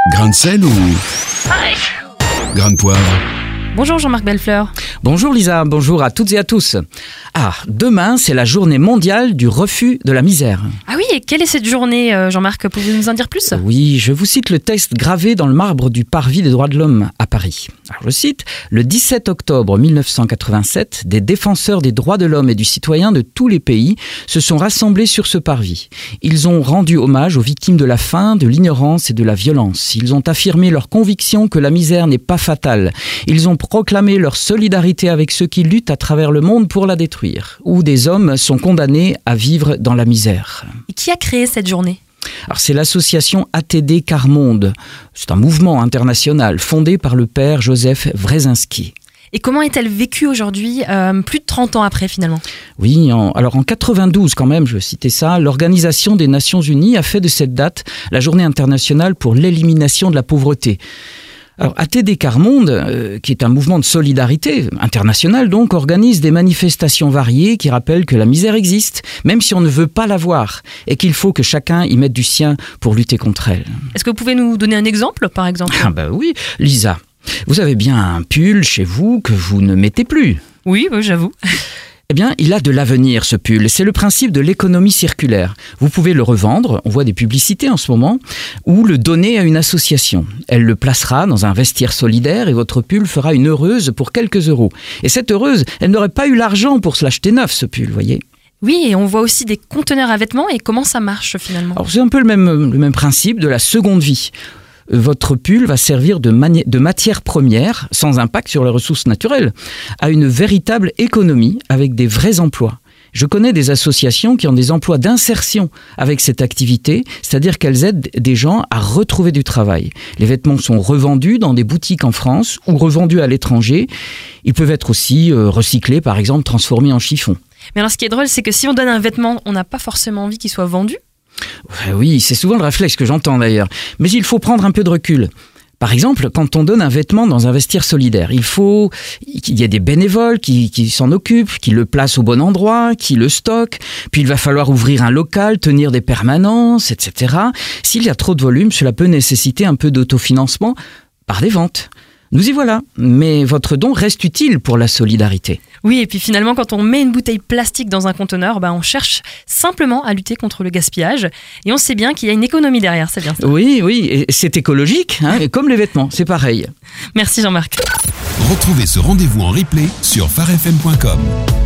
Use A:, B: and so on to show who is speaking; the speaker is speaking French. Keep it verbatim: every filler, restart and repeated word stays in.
A: Grain de sel ou grain de poivre?
B: Bonjour Jean-Marc Bellefleur.
C: Bonjour Lisa, bonjour à toutes et à tous. Ah, demain c'est la journée mondiale du refus de la misère.
B: Ah oui, et quelle est cette journée euh, Jean-Marc? Pouvez-vous nous en dire plus?
C: Oui, je vous cite le texte gravé dans le marbre du parvis des droits de l'homme à Paris. Alors je cite, le dix-sept octobre mille neuf cent quatre-vingt-sept, des défenseurs des droits de l'homme et du citoyen de tous les pays se sont rassemblés sur ce parvis. Ils ont rendu hommage aux victimes de la faim, de l'ignorance et de la violence. Ils ont affirmé leur conviction que la misère n'est pas fatale. Ils ont proclamé leur solidarité avec ceux qui luttent à travers le monde pour la détruire, où des hommes sont condamnés à vivre dans la misère.
B: Et qui a créé cette journée?
C: Alors c'est l'association A T D Quart Monde. C'est un mouvement international fondé par le père Joseph Wrezinski.
B: Et comment est-elle vécue aujourd'hui, euh, plus de trente ans après finalement?
C: Oui, en, alors en quatre-vingt-douze quand même, je citais ça, l'Organisation des Nations Unies a fait de cette date la journée internationale pour l'élimination de la pauvreté. Alors, A T D Quart Monde, euh, qui est un mouvement de solidarité international, donc, organise des manifestations variées qui rappellent que la misère existe, même si on ne veut pas la voir, et qu'il faut que chacun y mette du sien pour lutter contre elle.
B: Est-ce que vous pouvez nous donner un exemple, par exemple?
C: Ah ben oui, Lisa, vous avez bien un pull chez vous que vous ne mettez plus.
B: Oui, oui, j'avoue.
C: Eh bien, il a de l'avenir, ce pull. C'est le principe de l'économie circulaire. Vous pouvez le revendre, on voit des publicités en ce moment, ou le donner à une association. Elle le placera dans un vestiaire solidaire et votre pull fera une heureuse pour quelques euros. Et cette heureuse, elle n'aurait pas eu l'argent pour se l'acheter neuf, ce pull, vous voyez.
B: Oui, et on voit aussi des conteneurs à vêtements, et comment ça marche finalement?
C: Alors, c'est un peu le même, le même principe de la seconde vie. Votre pull va servir de, mani- de matière première, sans impact sur les ressources naturelles, à une véritable économie avec des vrais emplois. Je connais des associations qui ont des emplois d'insertion avec cette activité, c'est-à-dire qu'elles aident des gens à retrouver du travail. Les vêtements sont revendus dans des boutiques en France ou revendus à l'étranger. Ils peuvent être aussi euh, recyclés, par exemple transformés en chiffon.
B: Mais alors ce qui est drôle, c'est que si on donne un vêtement, on n'a pas forcément envie qu'il soit vendu.
C: Oui, c'est souvent le réflexe que j'entends d'ailleurs. Mais il faut prendre un peu de recul. Par exemple, quand on donne un vêtement dans un vestiaire solidaire, il faut qu'il y ait des bénévoles qui, qui s'en occupent, qui le placent au bon endroit, qui le stockent. Puis il va falloir ouvrir un local, tenir des permanences, et cetera. S'il y a trop de volume, cela peut nécessiter un peu d'autofinancement par des ventes. Nous y voilà, mais votre don reste utile pour la solidarité.
B: Oui, et puis finalement, quand on met une bouteille plastique dans un conteneur, bah on cherche simplement à lutter contre le gaspillage. Et on sait bien qu'il y a une économie derrière, c'est bien ça.
C: Oui, oui, et c'est écologique, hein, et comme les vêtements, c'est pareil.
B: Merci Jean-Marc.
A: Retrouvez ce rendez-vous en replay sur phare f m point com.